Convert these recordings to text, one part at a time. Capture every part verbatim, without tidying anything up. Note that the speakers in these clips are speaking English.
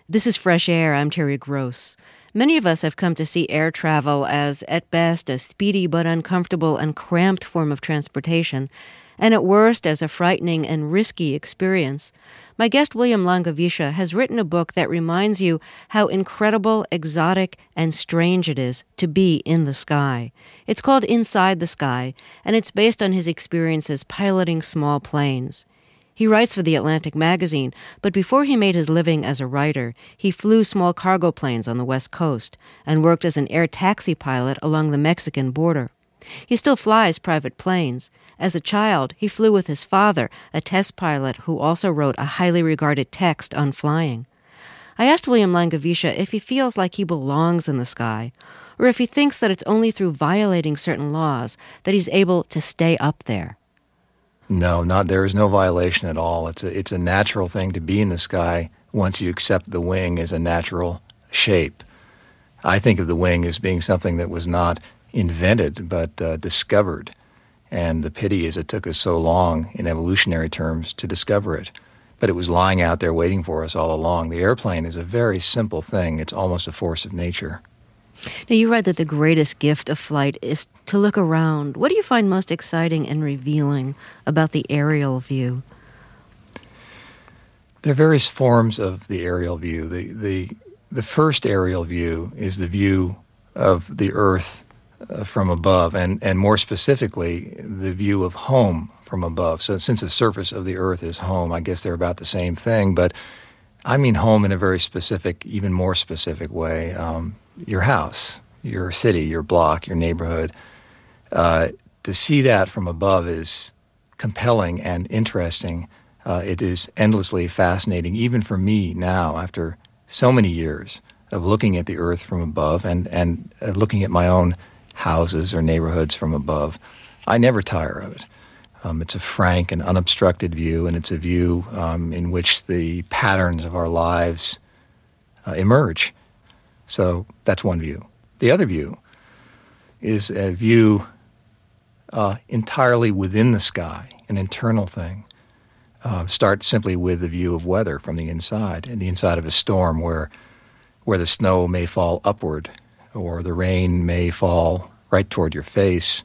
This is Fresh Air. I'm Terry Gross. Many of us have come to see air travel as, at best, a speedy but uncomfortable and cramped form of transportation, and at worst, as a frightening and risky experience. My guest, William Langewiesche, has written a book that reminds you how incredible, exotic, and strange it is to be in the sky. It's called Inside the Sky, and it's based on his experiences piloting small planes. He writes for The Atlantic magazine, but before he made his living as a writer, he flew small cargo planes on the West Coast and worked as an air taxi pilot along the Mexican border. He still flies private planes. As a child, he flew with his father, a test pilot who also wrote a highly regarded text on flying. I asked William Langewiesche if he feels like he belongs in the sky, or if he thinks that it's only through violating certain laws that he's able to stay up there. No, not there is no violation at all. It's a it's a natural thing to be in the sky once you accept the wing as a natural shape. I think of the wing as being something that was not invented but uh, discovered, and the pity is it took us so long in evolutionary terms to discover it. But it was lying out there waiting for us all along. The airplane is a very simple thing. It's almost a force of nature. Now, you write that the greatest gift of flight is to look around. What do you find most exciting and revealing about the aerial view? There are various forms of the aerial view. The, the, the first aerial view is the view of the Earth uh, from above, and, and more specifically, the view of home from above. So since the surface of the Earth is home, I guess they're about the same thing, but I mean home in a very specific, even more specific way. Um, your house, your city, your block, your neighborhood. Uh, to see that from above is compelling and interesting. Uh, it is endlessly fascinating, even for me now, after so many years of looking at the Earth from above and, and uh, looking at my own houses or neighborhoods from above. I never tire of it. Um, it's a frank and unobstructed view, and it's a view um, in which the patterns of our lives uh, emerge. So that's one view. The other view is a view uh, entirely within the sky, an internal thing. Uh, start simply with the view of weather from the inside, and the inside of a storm where where the snow may fall upward or the rain may fall right toward your face,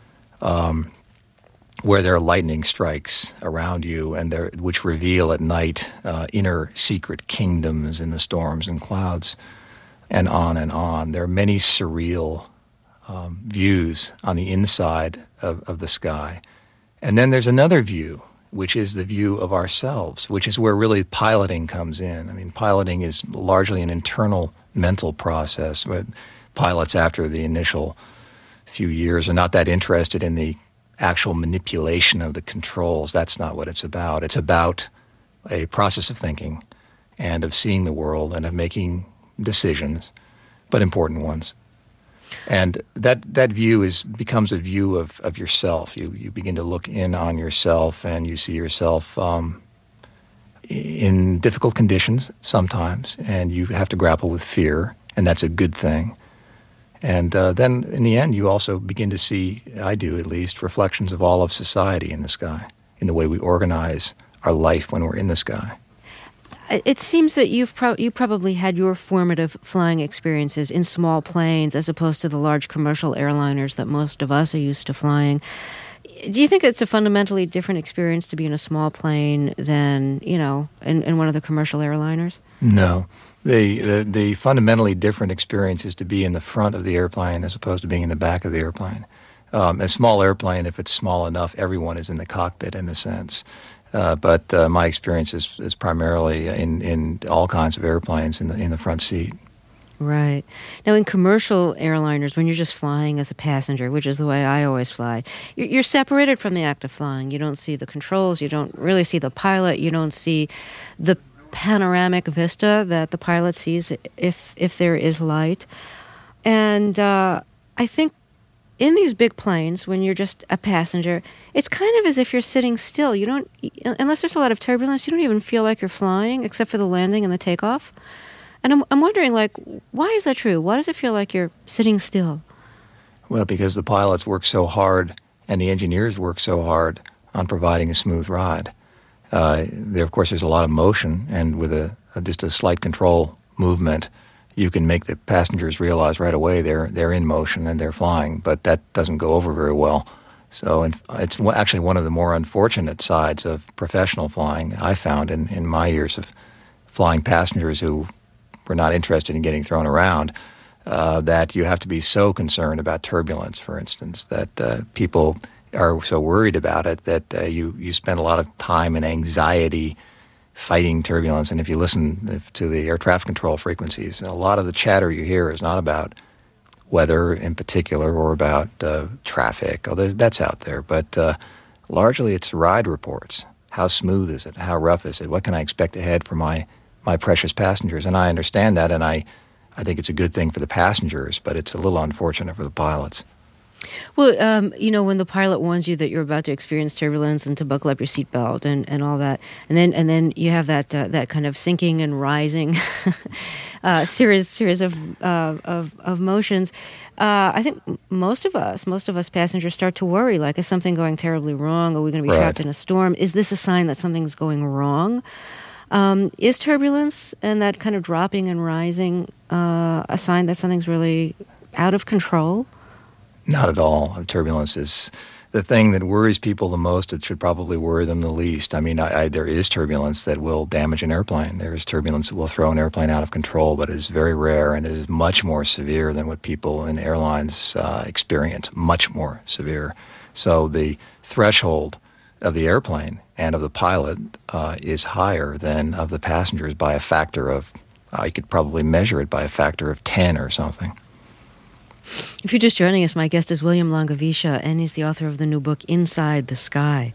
um, where there are lightning strikes around you, and there, which reveal at night uh, inner secret kingdoms in the storms and clouds. And on and on. There are many surreal um, views on the inside of, of the sky. And then there's another view, which is the view of ourselves, which is where really piloting comes in. I mean, piloting is largely an internal mental process, but pilots after the initial few years are not that interested in the actual manipulation of the controls. That's not what it's about. It's about a process of thinking and of seeing the world and of making decisions, but important ones. And that that view is becomes a view of, of yourself. You you begin to look in on yourself, and you see yourself um, in difficult conditions sometimes, and you have to grapple with fear, and that's a good thing. And uh, then in the end, you also begin to see, I do at least, reflections of all of society in the sky, in the way we organize our life when we're in the sky. It seems that you've pro- you probably had your formative flying experiences in small planes as opposed to the large commercial airliners that most of us are used to flying. Do you think it's a fundamentally different experience to be in a small plane than, you know, in, in one of the commercial airliners? No. The, the the fundamentally different experience is to be in the front of the airplane as opposed to being in the back of the airplane. Um, a small airplane, if it's small enough, everyone is in the cockpit in a sense. Uh, but uh, my experience is, is primarily in, in all kinds of airplanes in the in the front seat. Right. Now, in commercial airliners, when you're just flying as a passenger, which is the way I always fly, you're, you're separated from the act of flying. You don't see the controls. You don't really see the pilot. You don't see the panoramic vista that the pilot sees if if there is light. And uh, I think in these big planes, when you're just a passenger, it's kind of as if you're sitting still. You don't, unless there's a lot of turbulence, you don't even feel like you're flying, except for the landing and the takeoff. And I'm, I'm wondering, like, why is that true? Why does it feel like you're sitting still? Well, because the pilots work so hard and the engineers work so hard on providing a smooth ride. Uh, there, of course, there's a lot of motion, and with a, uh, just a slight control movement, you can make the passengers realize right away they're they're in motion and they're flying, but that doesn't go over very well. So it's actually one of the more unfortunate sides of professional flying I found in, in my years of flying passengers who were not interested in getting thrown around, uh, that you have to be so concerned about turbulence, for instance, that uh, people are so worried about it that uh, you, you spend a lot of time and anxiety fighting turbulence. And if you listen to the air traffic control frequencies, a lot of the chatter you hear is not about weather in particular or about uh, traffic, although that's out there. But uh, largely it's ride reports. How smooth is it? How rough is it? What can I expect ahead for my, my precious passengers? And I understand that, and I, I think it's a good thing for the passengers, but it's a little unfortunate for the pilots. Well, um, you know, when the pilot warns you that you're about to experience turbulence and to buckle up your seatbelt and, and all that, and then and then you have that uh, that kind of sinking and rising uh, series series of uh, of, of motions, uh, I think most of us, most of us passengers start to worry, like, is something going terribly wrong? Are we going to be Right. trapped in a storm? Is this a sign that something's going wrong? Um, is turbulence and that kind of dropping and rising uh, a sign that something's really out of control? Not at all. Turbulence is the thing that worries people the most. It should probably worry them the least. I mean, I, I, there is turbulence that will damage an airplane. There is turbulence that will throw an airplane out of control, but it is very rare and it is much more severe than what people in airlines uh, experience, much more severe. So the threshold of the airplane and of the pilot uh, is higher than of the passengers by a factor of, I could probably measure it by a factor of ten or something. If you're just joining us, my guest is William Langewiesche, and he's the author of the new book, Inside the Sky.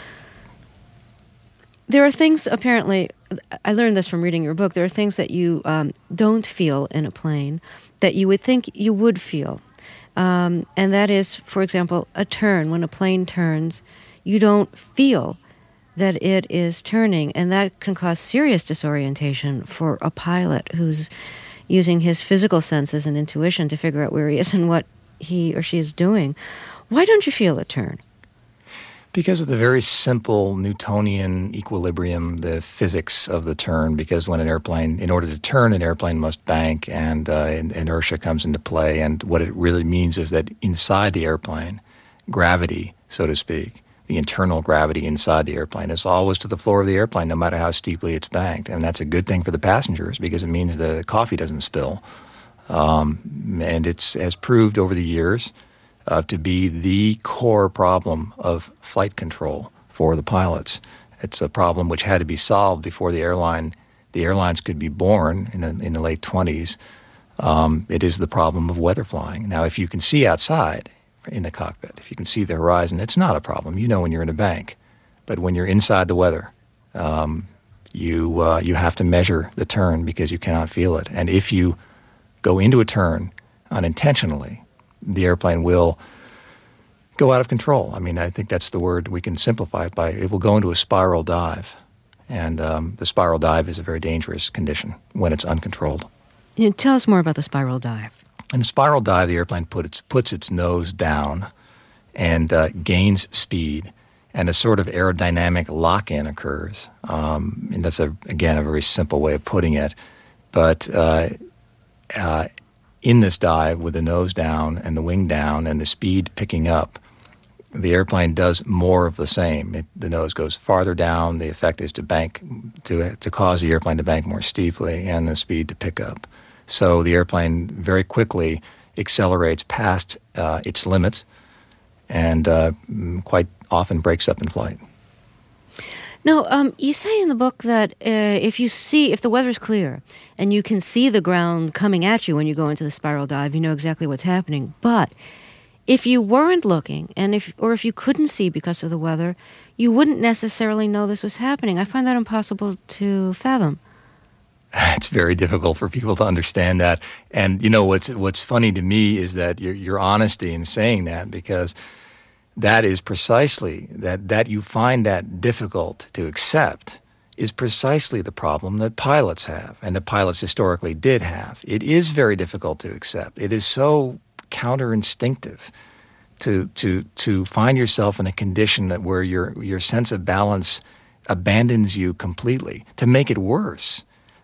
There are things, apparently, I learned this from reading your book, there are things that you um, don't feel in a plane that you would think you would feel. Um, and that is, for example, a turn. When a plane turns, you don't feel that it is turning, and that can cause serious disorientation for a pilot who's using his physical senses and intuition to figure out where he is and what he or she is doing. Why don't you feel a turn? Because of the very simple Newtonian equilibrium, the physics of the turn, because when an airplane, in order to turn, an airplane must bank, and uh, inertia comes into play. And what it really means is that inside the airplane, gravity, so to speak, the internal gravity inside the airplane is always to the floor of the airplane, no matter how steeply it's banked. And that's a good thing for the passengers because it means the coffee doesn't spill. Um, and it's has proved over the years uh, to be the core problem of flight control for the pilots. It's a problem which had to be solved before the airline the airlines could be born in the, in the late twenties. Um, it is the problem of weather flying. Now, if you can see outside in the cockpit, if you can see the horizon, it's not a problem. You know when you're in a bank. But when you're inside the weather, um, you uh, you have to measure the turn because you cannot feel it. And if you go into a turn unintentionally, the airplane will go out of control. I mean, I think that's the word. We can simplify it by it will go into a spiral dive. And um, the spiral dive is a very dangerous condition when it's uncontrolled. You know, tell us more about the spiral dive. In the spiral dive, the airplane put its, puts its nose down and uh, gains speed, and a sort of aerodynamic lock-in occurs. Um, and that's, a, again, a very simple way of putting it. But uh, uh, in this dive, with the nose down and the wing down and the speed picking up, the airplane does more of the same. It, the nose goes farther down. The effect is to bank, to to cause the airplane to bank more steeply, and the speed to pick up. So the airplane very quickly accelerates past uh, its limits and uh, quite often breaks up in flight. Now, um, you say in the book that uh, if you see, if the weather's clear and you can see the ground coming at you when you go into the spiral dive, you know exactly what's happening. But if you weren't looking, and if or if you couldn't see because of the weather, you wouldn't necessarily know this was happening. I find that impossible to fathom. It's very difficult for people to understand that. And, you know, what's what's funny to me is that your your honesty in saying that, because that is precisely, that, that you find that difficult to accept is precisely the problem that pilots have, and that pilots historically did have. It is very difficult to accept. It is so counterinstinctive to to to find yourself in a condition that where your your sense of balance abandons you completely. To make it worse,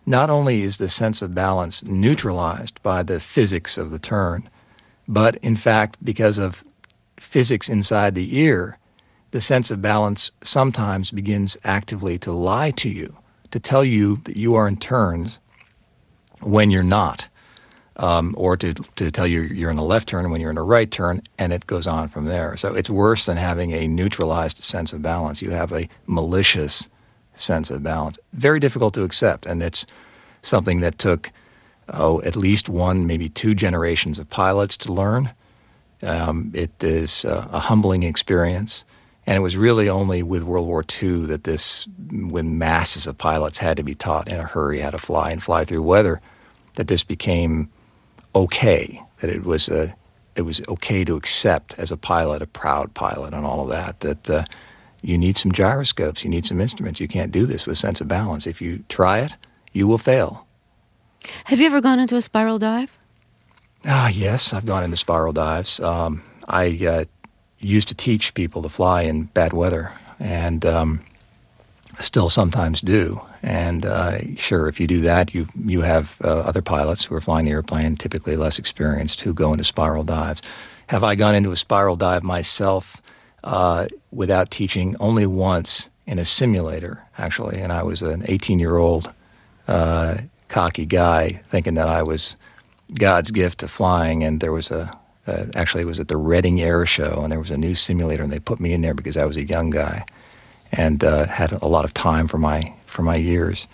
not only is the sense of balance neutralized by the physics of the turn, but in fact, because of physics inside the ear, the sense of balance sometimes begins actively to lie to you, to tell you that you are in turns when you're not, um, or to, to tell you you're in a left turn when you're in a right turn, and it goes on from there. So it's worse than having a neutralized sense of balance. You have a malicious sense of balance. Very difficult to accept, and it's something that took, oh, at least one, maybe two generations of pilots to learn. Um, it is uh, a humbling experience. And it was really only with World War Two that this, when masses of pilots had to be taught in a hurry how to fly and fly through weather, that this became okay, that it was a, it was okay to accept as a pilot, a proud pilot and all of that, that uh, you need some gyroscopes, you need some instruments. You can't do this with sense of balance. If you try it, you will fail. Have you ever gone into a spiral dive? Ah, yes, I've gone into spiral dives. Um, I uh, used to teach people to fly in bad weather, and um, still sometimes do. And uh, sure, if you do that, you you have uh, other pilots who are flying the airplane, typically less experienced, who go into spiral dives. Have I gone into a spiral dive myself uh, without teaching? Only once in a simulator, actually. And I was an eighteen-year-old uh, cocky guy thinking that I was God's gift to flying, and there was a Uh, actually, it was at the Reading Air Show, and there was a new simulator, and they put me in there because I was a young guy and uh, had a lot of time for my for my years.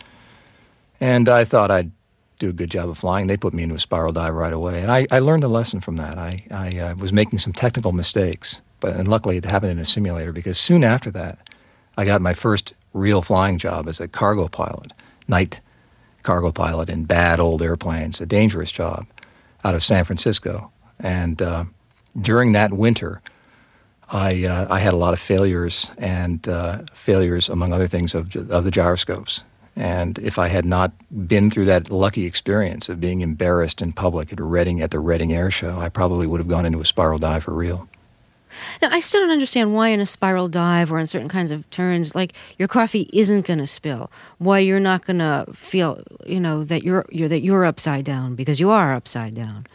And I thought I'd do a good job of flying. They put me into a spiral dive right away, and I, I learned a lesson from that. I, I uh, was making some technical mistakes, but and luckily it happened in a simulator, because soon after that, I got my first real flying job as a cargo pilot, night cargo pilot in bad old airplanes, a dangerous job, out of San Francisco. And uh, during that winter, I uh, I had a lot of failures, and uh, failures, among other things, of of the gyroscopes. And if I had not been through that lucky experience of being embarrassed in public at Reading at the Reading Air Show, I probably would have gone into a spiral dive for real. Now, I still don't understand why in a spiral dive or in certain kinds of turns, like, your coffee isn't going to spill. Why you're not going to feel, you know, that you're, you're that you're upside down, because you are upside down.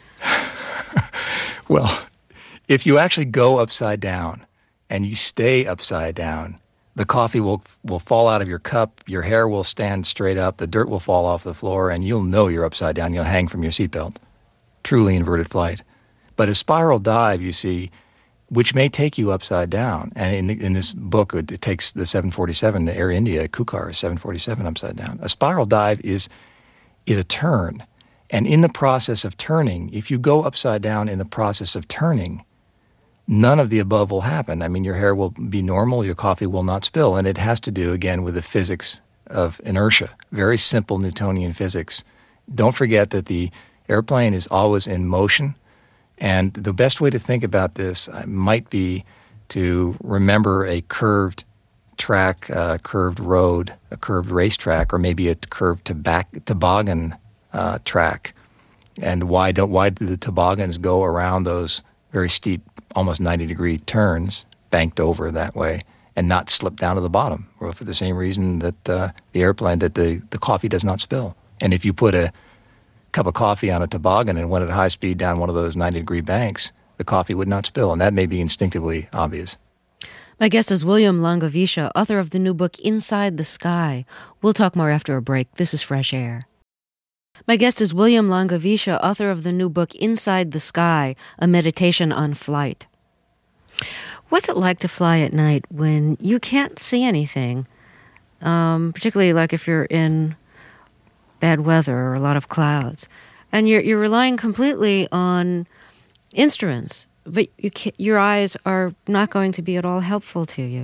Well, if you actually go upside down and you stay upside down, the coffee will will fall out of your cup, your hair will stand straight up, the dirt will fall off the floor, and you'll know you're upside down. You'll hang from your seatbelt. Truly inverted flight. But a spiral dive, you see, which may take you upside down, and in, in this book, it takes the seven forty-seven, the Air India Kukar seven forty-seven upside down. A spiral dive is is a turn. And in the process of turning, if you go upside down in the process of turning, none of the above will happen. I mean, your hair will be normal, your coffee will not spill. And it has to do, again, with the physics of inertia. Very simple Newtonian physics. Don't forget that the airplane is always in motion. And the best way to think about this might be to remember a curved track, uh, curved road, a curved racetrack, or maybe a curved tobac- toboggan Uh, track. And why don't why do the toboggans go around those very steep, almost ninety degree turns, banked over that way, and not slip down to the bottom? Well, for the same reason that uh, the airplane, that the, the coffee does not spill. And if you put a cup of coffee on a toboggan and went at high speed down one of those ninety degree banks, the coffee would not spill. And that may be instinctively obvious. My guest is William Langewiesche, author of the new book Inside the Sky. We'll talk more after a break. This is Fresh Air. My guest is William Langewiesche, author of the new book Inside the Sky, A Meditation on Flight. What's it like to fly at night when you can't see anything, um, particularly like if you're in bad weather or a lot of clouds, and you're you're relying completely on instruments, but you can't, your eyes are not going to be at all helpful to you?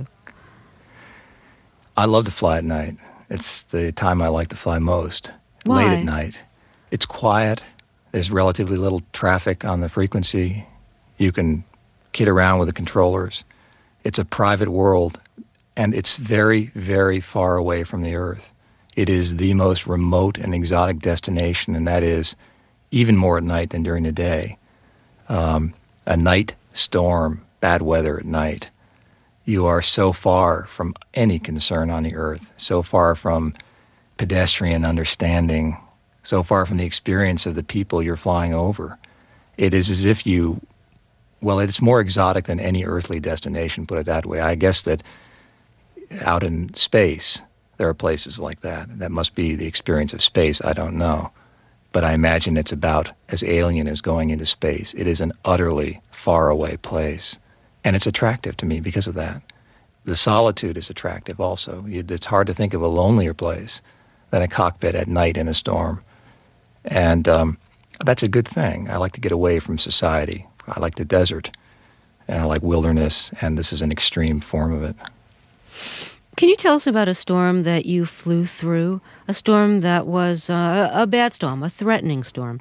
I love to fly at night. It's the time I like to fly most. Why? Late at night. It's quiet. There's relatively little traffic on the frequency. You can kid around with the controllers. It's a private world, and it's very, very far away from the Earth. It is the most remote and exotic destination, and that is even more at night than during the day. Um, a night storm, bad weather at night. You are so far from any concern on the Earth, so far from pedestrian understanding, so far from the experience of the people you're flying over. It is as if you, well, it's more exotic than any earthly destination, put it that way. I guess that out in space, there are places like that. That must be the experience of space. I don't know. But I imagine it's about as alien as going into space. It is an utterly faraway place. And it's attractive to me because of that. The solitude is attractive also. It's hard to think of a lonelier place than a cockpit at night in a storm. And um, that's a good thing. I like to get away from society. I like the desert, and I like wilderness, and this is an extreme form of it. Can you tell us about a storm that you flew through? A storm that was uh, a bad storm, a threatening storm?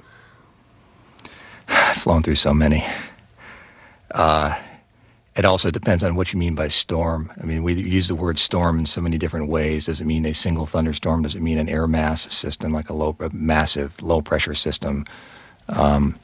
I've flown through so many. Uh, it also depends on what you mean by storm. I mean, we use the word storm in so many different ways. Does it mean a single thunderstorm? Does it mean an air mass system, like a low, a massive low-pressure system? Um,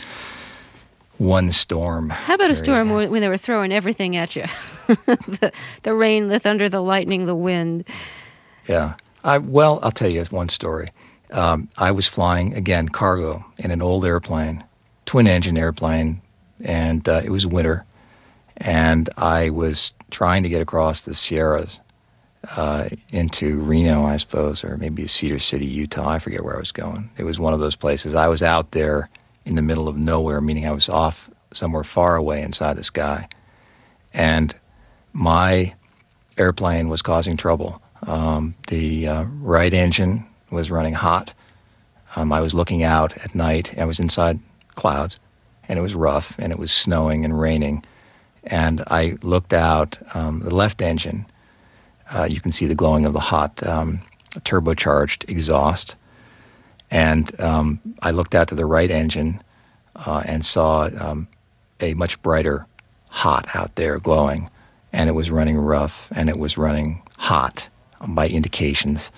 one storm. How about a storm where, when they were throwing everything at you? the, the rain, the thunder, the lightning, the wind. Yeah. I, well, I'll tell you one story. Um, I was flying, again, cargo in an old airplane, twin-engine airplane, and uh, it was winter, and I was trying to get across the Sierras uh, into Reno, I suppose, or maybe Cedar City, Utah. I forget where I was going. It was one of those places. I was out there in the middle of nowhere, meaning I was off somewhere far away inside the sky. And my airplane was causing trouble. Um, the uh, right engine was running hot. Um, I was looking out at night. I was inside clouds, and it was rough, and it was snowing and raining. And I looked out um, the left engine. Uh, you can see the glowing of the hot um, turbocharged exhaust. And um, I looked out to the right engine uh, and saw um, a much brighter hot out there glowing. And it was running rough, and it was running hot um, by indications.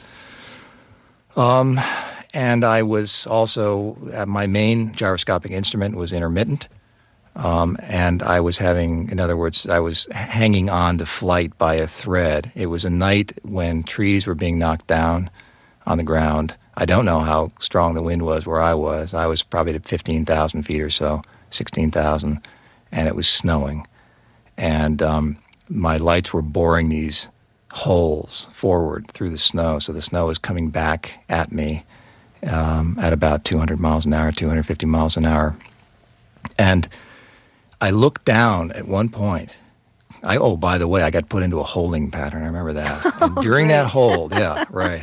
Um, and I was also, uh, my main gyroscopic instrument was intermittent. Um, and I was having, in other words, I was hanging on to flight by a thread. It was a night when trees were being knocked down on the ground. I don't know how strong the wind was where I was. I was probably at fifteen thousand feet or so, sixteen thousand, and it was snowing. And um, my lights were boring these holes forward through the snow, so the snow was coming back at me um, at about two hundred miles an hour, two hundred fifty miles an hour. And I looked down at one point. I, oh, by the way, I got put into a holding pattern. I remember that. Oh, and during great. that hold, yeah, right.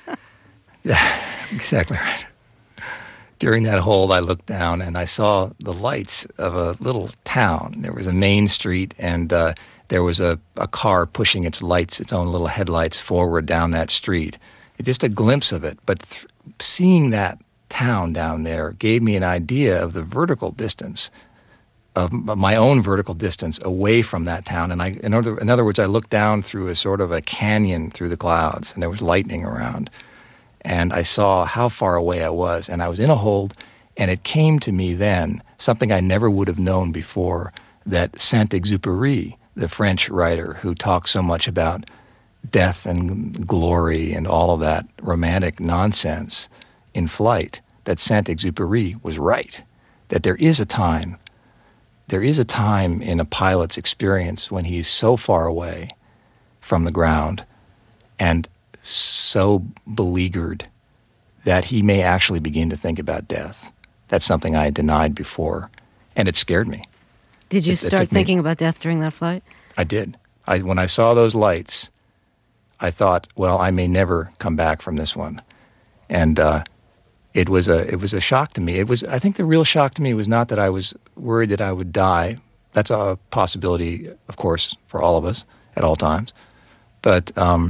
Yeah, exactly right. During that hold, I looked down and I saw the lights of a little town. There was a main street, and uh, there was a, a car pushing its lights, its own little headlights forward down that street. Just a glimpse of it. But th- seeing that town down there gave me an idea of the vertical distance, of my own vertical distance away from that town. And I, in other, in other words, I looked down through a sort of a canyon through the clouds, and there was lightning around. And I saw how far away I was, and I was in a hold, and it came to me then, something I never would have known before, that Saint-Exupéry, the French writer who talks so much about death and glory and all of that romantic nonsense in flight, that Saint-Exupéry was right, that there is a time, there is a time in a pilot's experience when he's so far away from the ground and so beleaguered that he may actually begin to think about death. That's something I had denied before, and it scared me. Did you It- it start took me- thinking about death during that flight? I did. I, when I saw those lights, I thought, well, I may never come back from this one. And uh, it was a it was a shock to me. It was I think the real shock to me was not that I was worried that I would die. That's a possibility, of course, for all of us at all times. But um,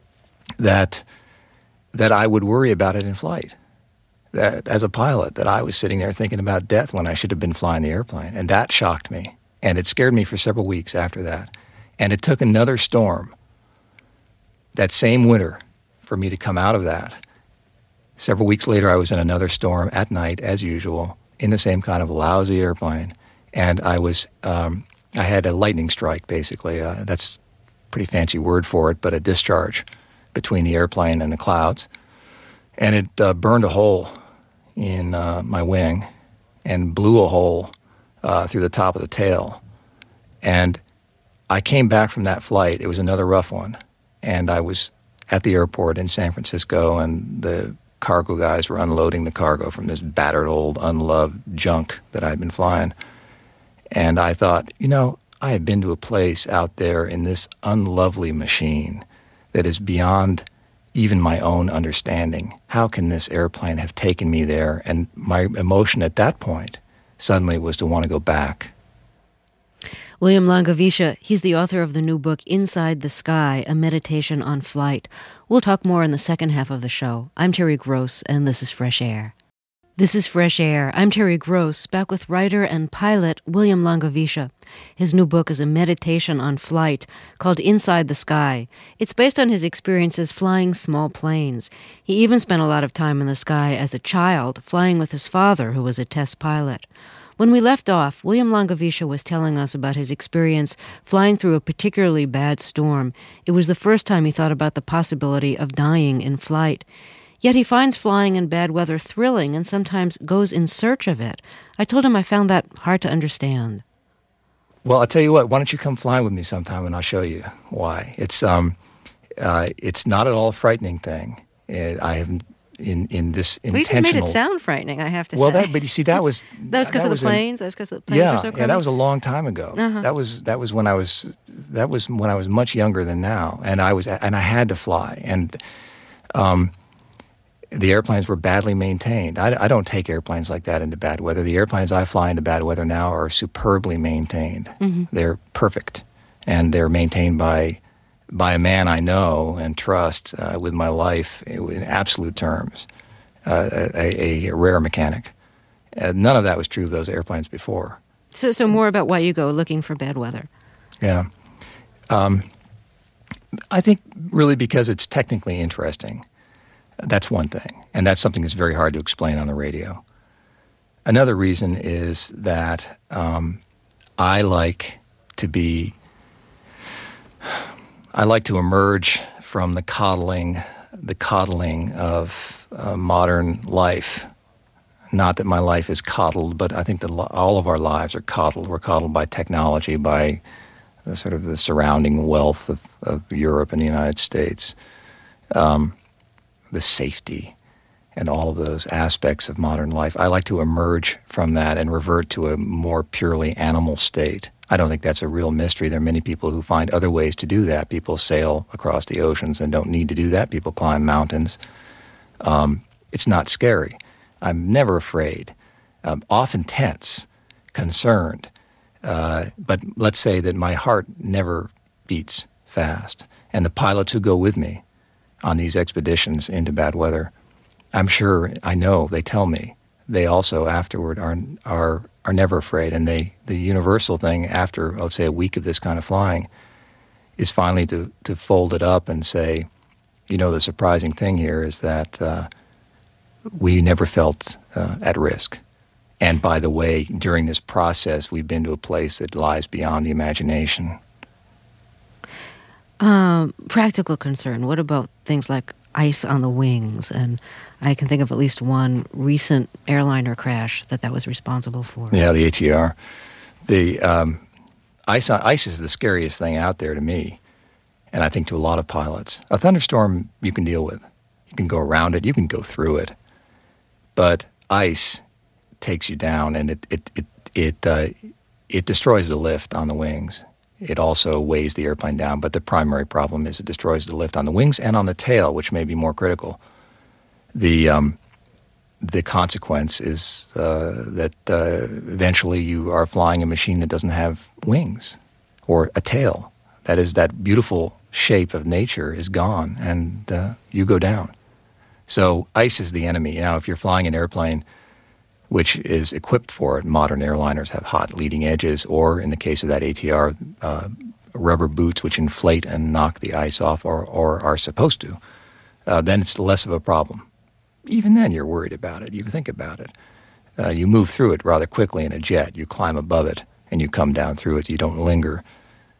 that that I would worry about it in flight. That as a pilot, that I was sitting there thinking about death when I should have been flying the airplane. And that shocked me. And it scared me for several weeks after that. And it took another storm that same winter for me to come out of that. Several weeks later, I was in another storm at night, as usual, in the same kind of lousy airplane. And I was, um, I had a lightning strike, basically. Uh, that's a pretty fancy word for it, but a discharge between the airplane and the clouds. and it uh, burned a hole in uh, my wing and blew a hole uh, through the top of the tail. And I came back from that flight. It was another rough one. And I was at the airport in San Francisco, and the cargo guys were unloading the cargo from this battered old unloved junk that I'd been flying. And I thought, you know, I have been to a place out there in this unlovely machine that is beyond even my own understanding. How can this airplane have taken me there? And my emotion at that point suddenly was to want to go back. William Langewiesche, he's the author of the new book, Inside the Sky, A Meditation on Flight. We'll talk more in the second half of the show. I'm Terry Gross, and this is Fresh Air. This is Fresh Air. I'm Terry Gross, back with writer and pilot William Langewiesche. His new book is a meditation on flight called Inside the Sky. It's based on his experiences flying small planes. He even spent a lot of time in the sky as a child, flying with his father, who was a test pilot. When we left off, William Langewiesche was telling us about his experience flying through a particularly bad storm. It was the first time he thought about the possibility of dying in flight. Yet he finds flying in bad weather thrilling and sometimes goes in search of it. I told him I found that hard to understand. Well, I'll tell you what, why don't you come flying with me sometime and I'll show you why. It's um, uh, it's not at all a frightening thing. It, I have in, in this well, intentional... you just made it sound frightening, I have to well, say. Well, but you see, that was... that was because of the planes? A, that was because the planes yeah, were so crummy? Yeah, that was a long time ago. Uh-huh. That was that was when I was that was when I was much younger than now, and I was and I had to fly, and um, the airplanes were badly maintained. I, I don't take airplanes like that into bad weather. The airplanes I fly into bad weather now are superbly maintained. Mm-hmm. They're perfect, and they're maintained by by a man I know and trust uh, with my life in absolute terms. Uh, a, a rare mechanic. Uh, none of that was true of those airplanes before. So so more about why you go looking for bad weather. Yeah. Um, I think really because it's technically interesting. That's one thing. And that's something that's very hard to explain on the radio. Another reason is that um, I like to be, I like to emerge from the coddling the coddling of uh, modern life. Not that my life is coddled, but I think that all of our lives are coddled. We're coddled by technology, by the sort of the surrounding wealth of, of Europe and the United States, um, the safety and all of those aspects of modern life. I like to emerge from that and revert to a more purely animal state. I don't think that's a real mystery. There are many people who find other ways to do that. People sail across the oceans and don't need to do that. People climb mountains. Um, it's not scary. I'm never afraid. Um, often tense, concerned. Uh, but let's say that my heart never beats fast. And the pilots who go with me on these expeditions into bad weather, I'm sure, I know, they tell me, they also afterward are are are never afraid. And they the universal thing after, let's say, a week of this kind of flying is finally to, to fold it up and say, you know, the surprising thing here is that uh, we never felt uh, at risk. And by the way, during this process, we've been to a place that lies beyond the imagination. Um, practical concern. What about things like ice on the wings? And I can think of at least one recent airliner crash that that was responsible for. Yeah, the A T R. The um, ice, ice is the scariest thing out there to me, and I think to a lot of pilots. A thunderstorm you can deal with. You can go around it. You can go through it. But ice takes you down, and it it it it uh, it destroys the lift on the wings. It also weighs the airplane down, but the primary problem is it destroys the lift on the wings and on the tail, which may be more critical. The um, the consequence is uh, that uh, eventually you are flying a machine that doesn't have wings or a tail. That is, that beautiful shape of nature is gone, and uh, you go down. So ice is the enemy. Now, if you're flying an airplane which is equipped for it, modern airliners have hot leading edges, or in the case of that A T R, uh, rubber boots which inflate and knock the ice off, or, or are supposed to, uh, then it's less of a problem. Even then you're worried about it. You think about it. Uh, you move through it rather quickly in a jet. You climb above it and you come down through it. You don't linger.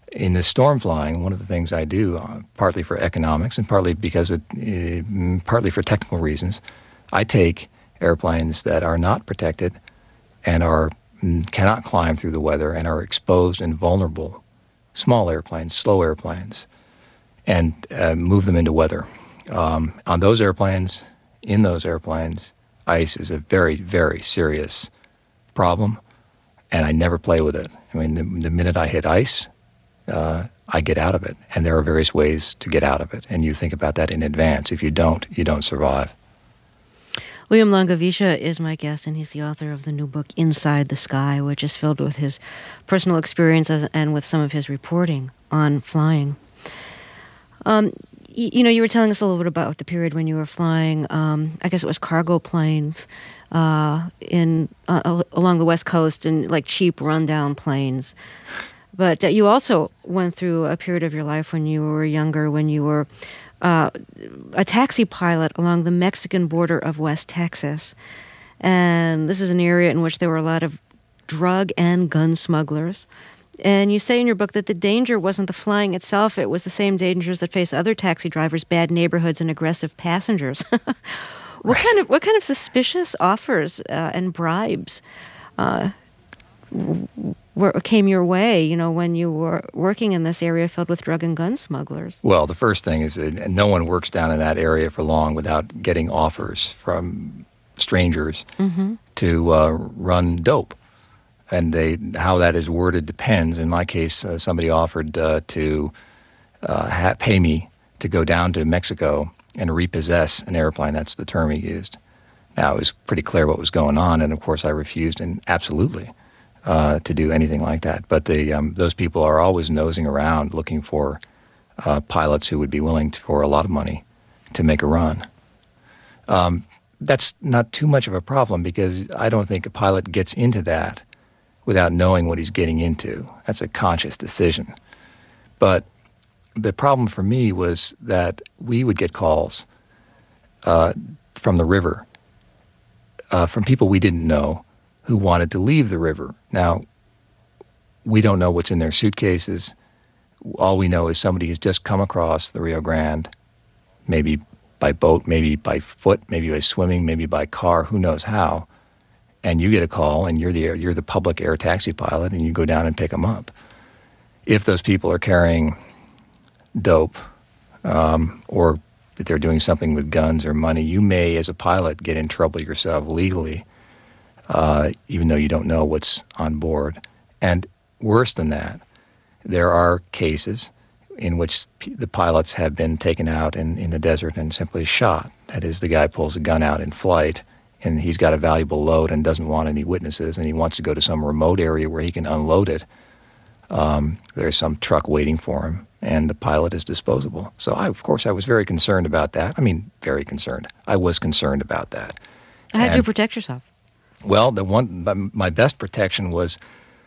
In the storm flying, one of the things I do, uh, partly for economics and partly because it, uh, partly for technical reasons, I take airplanes that are not protected and are cannot climb through the weather and are exposed and vulnerable, small airplanes, slow airplanes, and uh, move them into weather. Um, on those airplanes, in those airplanes, ice is a very, very serious problem, and I never play with it. I mean, the, the minute I hit ice, uh, I get out of it, and there are various ways to get out of it, and you think about that in advance. If you don't, you don't survive. William Langewiesche is my guest, and he's the author of the new book, Inside the Sky, which is filled with his personal experiences and with some of his reporting on flying. Um, you, you know, you were telling us a little bit about the period when you were flying, um, I guess it was cargo planes uh, in uh, along the West Coast, and like cheap rundown planes. But uh, you also went through a period of your life when you were younger, when you were Uh, a taxi pilot along the Mexican border of West Texas. And this is an area in which there were a lot of drug and gun smugglers. And you say in your book that the danger wasn't the flying itself, it was the same dangers that face other taxi drivers, bad neighborhoods, and aggressive passengers. What Right. kind of what kind of suspicious offers uh, and bribes uh, were, came your way, you know, when you were working in this area filled with drug and gun smugglers? Well, the first thing is that no one works down in that area for long without getting offers from strangers mm-hmm. to uh, run dope. And they how that is worded depends. In my case, uh, somebody offered uh, to uh, ha- pay me to go down to Mexico and repossess an airplane. That's the term he used. Now, it was pretty clear what was going on, and of course I refused, and absolutely. Uh, to do anything like that. But the, um, those people are always nosing around looking for uh, pilots who would be willing to, for a lot of money to make a run. Um, that's not too much of a problem because I don't think a pilot gets into that without knowing what he's getting into. That's a conscious decision. But the problem for me was that we would get calls uh, from the river uh, from people we didn't know who wanted to leave the river. Now, we don't know what's in their suitcases. All we know is somebody has just come across the Rio Grande, maybe by boat, maybe by foot, maybe by swimming, maybe by car, who knows how. And you get a call, and you're the you're the public air taxi pilot, and you go down and pick them up. If those people are carrying dope, um, or if they're doing something with guns or money, you may, as a pilot, get in trouble yourself legally, uh, even though you don't know what's on board. And worse than that, there are cases in which p- the pilots have been taken out in, in the desert and simply shot. That is, the guy pulls a gun out in flight, and he's got a valuable load and doesn't want any witnesses, and he wants to go to some remote area where he can unload it. Um, there's some truck waiting for him, and the pilot is disposable. So, I, of course, I was very concerned about that. I mean, very concerned. I was concerned about that. How did And- you protect yourself? Well, the one my, my best protection was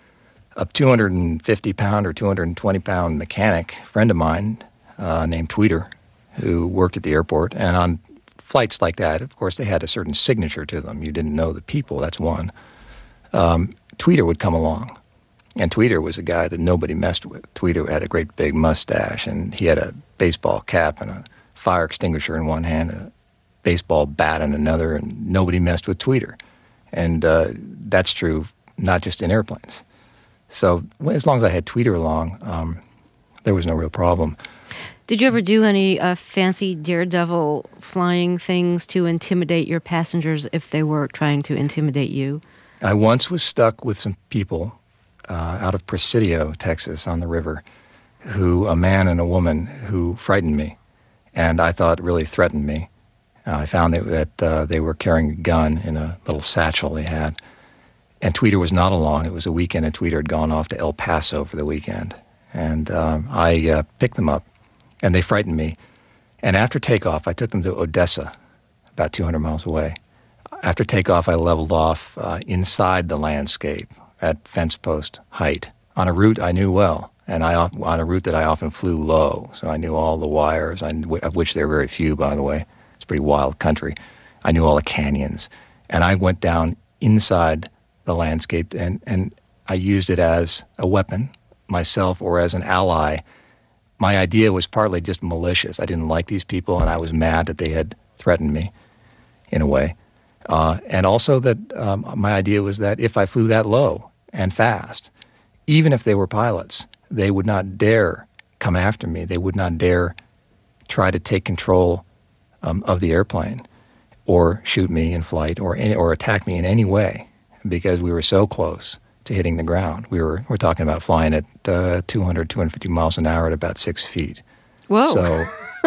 a two hundred fifty pound or two hundred twenty pound mechanic friend of mine uh, named Tweeter, who worked at the airport. And on flights like that, of course, they had a certain signature to them. You didn't know the people. That's one. Um, Tweeter would come along. And Tweeter was a guy that nobody messed with. Tweeter had a great big mustache, and he had a baseball cap and a fire extinguisher in one hand and a baseball bat in another, and nobody messed with Tweeter. And uh, that's true not just in airplanes. So as long as I had Tweeter along, um, there was no real problem. Did you ever do any uh, fancy daredevil flying things to intimidate your passengers if they were trying to intimidate you? I once was stuck with some people uh, out of Presidio, Texas, on the river, who a man and a woman who frightened me, and I thought really threatened me. Uh, I found that, that uh, they were carrying a gun in a little satchel they had. And Tweeter was not along. It was a weekend, and Tweeter had gone off to El Paso for the weekend. And um, I uh, picked them up, and they frightened me. And after takeoff, I took them to Odessa, about two hundred miles away. After takeoff, I leveled off uh, inside the landscape at fence post height on a route I knew well, and I on a route that I often flew low. So I knew all the wires, I, of which there are very few, by the way. It's a pretty wild country. I knew all the canyons. And I went down inside the landscape, and, and I used it as a weapon myself or as an ally. My idea was partly just malicious. I didn't like these people, and I was mad that they had threatened me in a way. Uh, and also that um, my idea was that if I flew that low and fast, even if they were pilots, they would not dare come after me. They would not dare try to take control um, of the airplane or shoot me in flight or any, or attack me in any way, because we were so close to hitting the ground. We were we're talking about flying at uh, two hundred, two hundred fifty miles an hour at about six feet. Whoa. So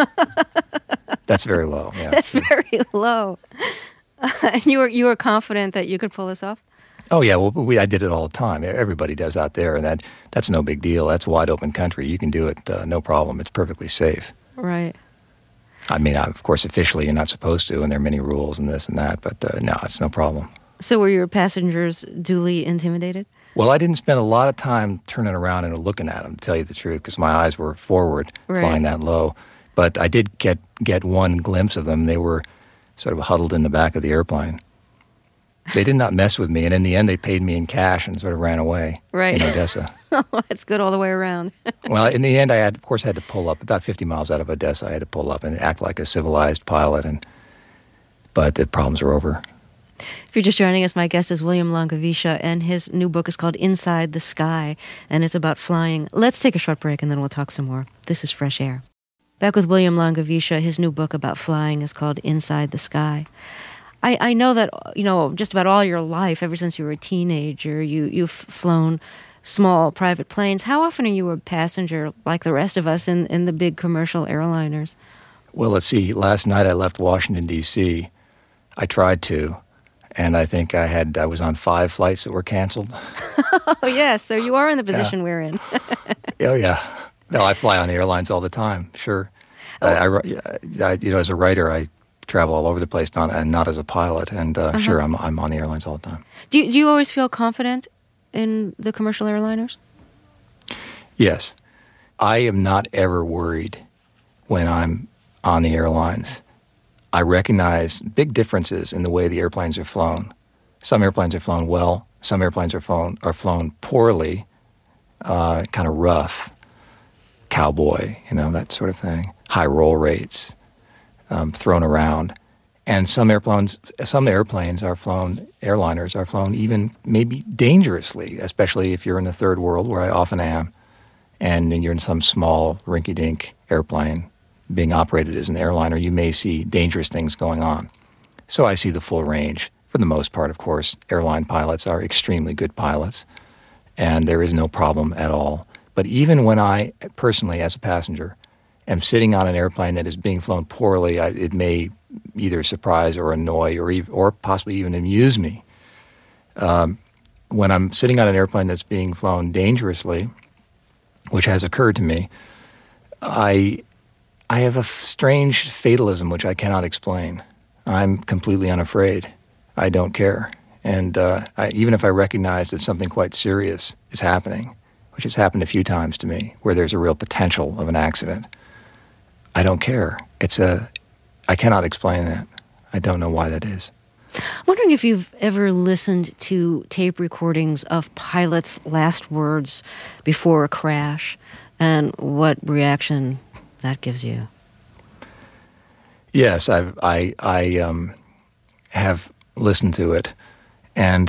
that's very low. Yeah. That's very low. And you were you were confident that you could pull this off? Oh yeah, well we I did it all the time. Everybody does out there, and that that's no big deal. That's wide open country. You can do it, uh, no problem. It's perfectly safe. Right. I mean, of course, officially you're not supposed to, and there are many rules and this and that. But uh, no, it's no problem. So were your passengers duly intimidated? Well, I didn't spend a lot of time turning around and looking at them, to tell you the truth, because my eyes were forward, right. flying that low. But I did get get one glimpse of them. They were sort of huddled in the back of the airplane. They did not mess with me, and in the end, they paid me in cash and sort of ran away right. in Odessa. Oh, that's good all the way around. Well, in the end, I had, of course, had to pull up about fifty miles out of Odessa. I had to pull up and act like a civilized pilot, and but the problems are over. If you're just joining us, my guest is William Langewiesche, and his new book is called Inside the Sky, and it's about flying. Let's take a short break, and then we'll talk some more. This is Fresh Air. Back with William Langewiesche. His new book about flying is called Inside the Sky. I, I know that, you know, just about all your life, ever since you were a teenager, you, you've flown small private planes. How often are you a passenger, like the rest of us, in, in the big commercial airliners? Well, let's see. Last night I left Washington, D C I tried to, and I think I had I was on five flights that were canceled. Oh, yes. So you are in the position yeah. we're in. Oh, yeah. No, I fly on airlines all the time, sure. Oh. I, I, I, you know, as a writer, I travel all over the place, not, and not as a pilot. And uh, uh-huh. sure, I'm I'm on the airlines all the time. Do you, do you always feel confident in the commercial airliners? Yes. I am not ever worried when I'm on the airlines. I recognize big differences in the way the airplanes are flown. Some airplanes are flown well. Some airplanes are flown, are flown poorly, uh, kind of rough, cowboy, you know, that sort of thing. High roll rates. Um, thrown around, and some airplanes, some airplanes are flown, airliners are flown even maybe dangerously, especially if you're in the third world, where I often am, and you're in some small rinky-dink airplane being operated as an airliner. You may see dangerous things going on. So I see the full range. For the most part, of course, airline pilots are extremely good pilots, and there is no problem at all. But even when I, personally, as a passenger, am sitting on an airplane that is being flown poorly, I, it may either surprise or annoy or ev- or possibly even amuse me. Um, when I'm sitting on an airplane that's being flown dangerously, which has occurred to me, I I have a f- strange fatalism which I cannot explain. I'm completely unafraid. I don't care. And uh, I, even if I recognize that something quite serious is happening, which has happened a few times to me, where there's a real potential of an accident, I don't care. It's a, I cannot explain that. I don't know why that is. I'm wondering if you've ever listened to tape recordings of pilots' last words before a crash and what reaction that gives you. Yes, I've, I, I um, have listened to it, and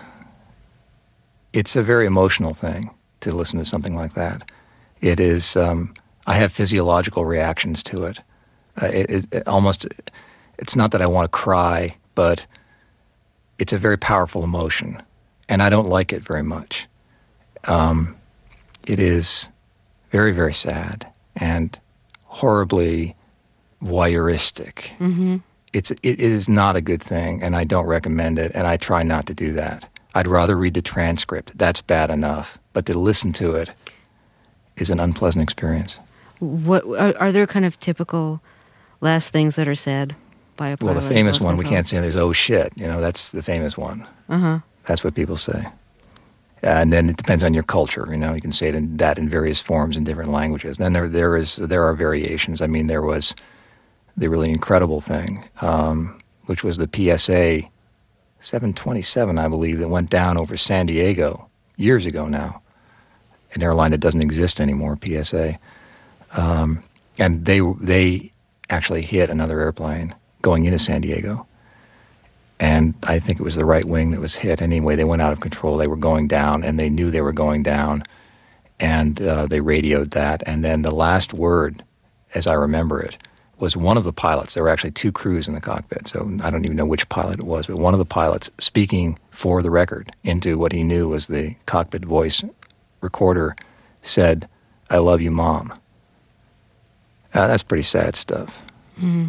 it's a very emotional thing to listen to something like that. It is... Um, I have physiological reactions to it. Uh, it, it, it almost, it's not that I want to cry, but it's a very powerful emotion, and I don't like it very much. Um, it is very, very sad and horribly voyeuristic. Mm-hmm. It's it, it is not a good thing, and I don't recommend it, and I try not to do that. I'd rather read the transcript. That's bad enough, but to listen to it is an unpleasant experience. What are, are there kind of typical last things that are said by a pilot? Well, the famous one we can't say is "oh shit." You know, that's the famous one. Uh-huh. That's what people say. And then it depends on your culture. You know, you can say it in, that in various forms in different languages. Then there there is there are variations. I mean, there was the really incredible thing, um, which was the P S A seven twenty-seven, I believe, that went down over San Diego years ago now. an airline that doesn't exist anymore, P S A. Um, and they they actually hit another airplane going into San Diego. And I think it was the right wing that was hit. Anyway, they went out of control. They were going down, and they knew they were going down. And uh, they radioed that. And then the last word, as I remember it, was one of the pilots. There were actually two crews in the cockpit, so I don't even know which pilot it was, but one of the pilots speaking for the record into what he knew was the cockpit voice recorder said, "I love you, Mom." Uh, that's pretty sad stuff. Mm.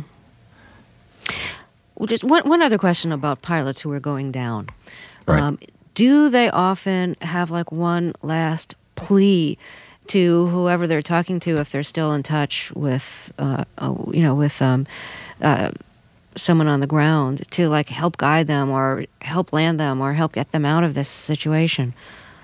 Well, just one, one other question about pilots who are going down. Right. Um, do they often have like one last plea to whoever they're talking to, if they're still in touch with, uh, uh, you know, with um, uh, someone on the ground, to like help guide them or help land them or help get them out of this situation?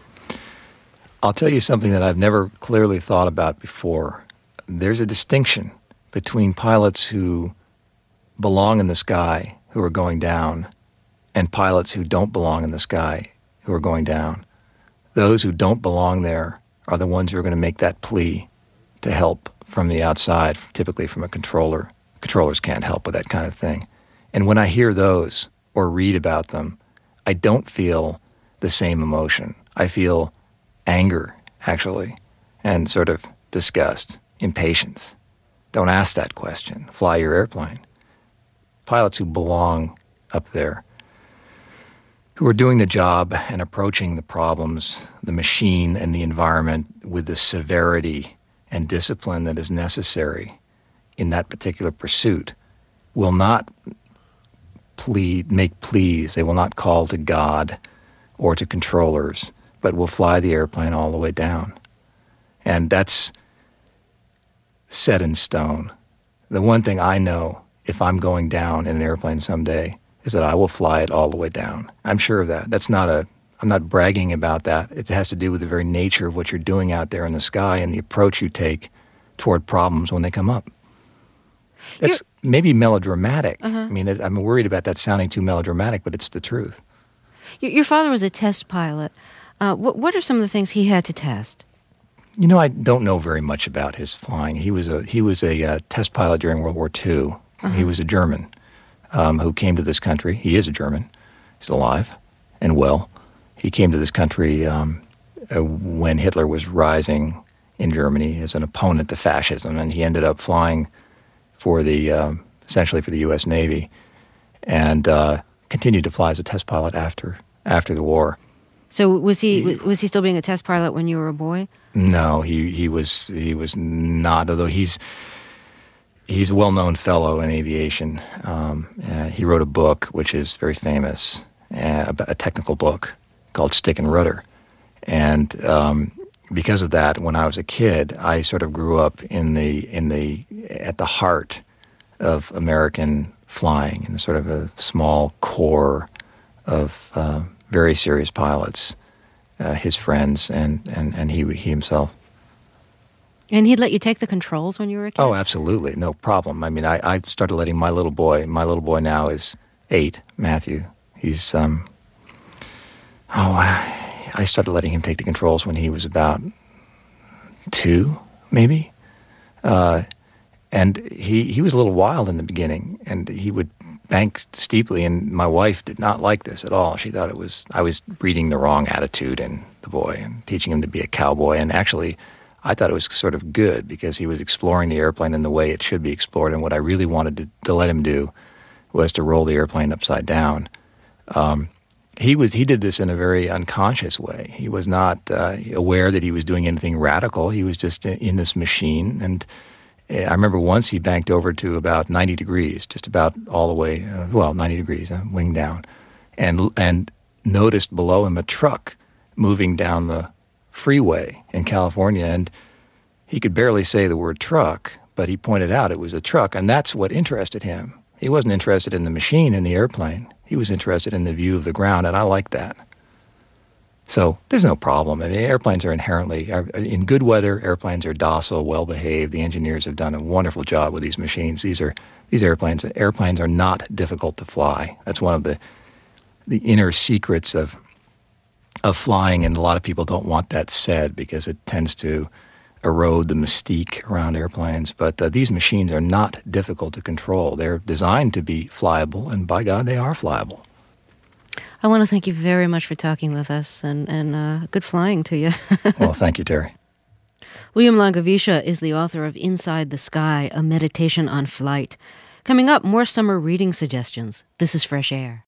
I'll tell you something that I've never clearly thought about before. There's a distinction between pilots who belong in the sky, who are going down, and pilots who don't belong in the sky, who are going down. Those who don't belong there are the ones who are going to make that plea to help from the outside, typically from a controller. Controllers can't help with that kind of thing. And when I hear those or read about them, I don't feel the same emotion. I feel anger, actually, and sort of disgust, impatience. Don't ask that question. Fly your airplane. Pilots who belong up there, who are doing the job and approaching the problems, the machine and the environment with the severity and discipline that is necessary in that particular pursuit, will not plead, make pleas. They will not call to God or to controllers, but will fly the airplane all the way down. And that's set in stone. The one thing I know, if I'm going down in an airplane someday, is that I will fly it all the way down. I'm sure of that. That's not a, I'm not bragging about that. It has to do with the very nature of what you're doing out there in the sky and the approach you take toward problems when they come up. That's you're, maybe melodramatic. Uh-huh. I mean, it, I'm worried about that sounding too melodramatic, but it's the truth. Your, your father was a test pilot. Uh, what, what are some of the things he had to test? You know, I don't know very much about his flying. He was a he was a uh, test pilot during World War Two. Uh-huh. He was a German um, who came to this country. He is a German. He's alive and well. He came to this country um, uh, when Hitler was rising in Germany as an opponent to fascism, and he ended up flying for the um, essentially for the U S Navy, and uh, continued to fly as a test pilot after after the war. So was he, he was he still being a test pilot when you were a boy? No, he he was he was not. Although he's he's a well-known fellow in aviation. Um, uh, he wrote a book which is very famous, uh, a technical book called Stick and Rudder, and um, because of that, when I was a kid, I sort of grew up in the in the at the heart of American flying, in sort of a small core of uh, very serious pilots, uh, his friends, and, and, and he he himself. And he'd let you take the controls when you were a kid? Oh, absolutely, no problem. I mean, I, I started letting my little boy. My little boy now is eight, Matthew. He's um. Oh, I, I started letting him take the controls when he was about two, maybe. Uh, and he, he was a little wild in the beginning, and he would bank steeply, and my wife did not like this at all. She thought it was, I was breeding the wrong attitude in the boy and teaching him to be a cowboy. And actually, I thought it was sort of good because he was exploring the airplane in the way it should be explored. And what I really wanted to, to let him do was to roll the airplane upside down. Um, He was. He did this in a very unconscious way. He was not uh, aware that he was doing anything radical. He was just in this machine. And I remember once he banked over to about ninety degrees, just about all the way, uh, well, ninety degrees, uh, wing down, and and noticed below him a truck moving down the freeway in California. And he could barely say the word truck, but he pointed out it was a truck, and that's what interested him. He wasn't interested in the machine, in the airplane. He was interested in the view of the ground, and I like that. So there's no problem. I mean, airplanes are inherently, in good weather, airplanes are docile, well-behaved. The engineers have done a wonderful job with these machines. These are these airplanes. Airplanes are not difficult to fly. That's one of the the inner secrets of of flying, and a lot of people don't want that said because it tends to erode the mystique around airplanes. But uh, these machines are not difficult to control. They're designed to be flyable, and by God, they are flyable. I want to thank you very much for talking with us, and, and uh, good flying to you. Well, thank you, Terry. William Langewiesche is the author of Inside the Sky, A Meditation on Flight. Coming up, more summer reading suggestions. This is Fresh Air.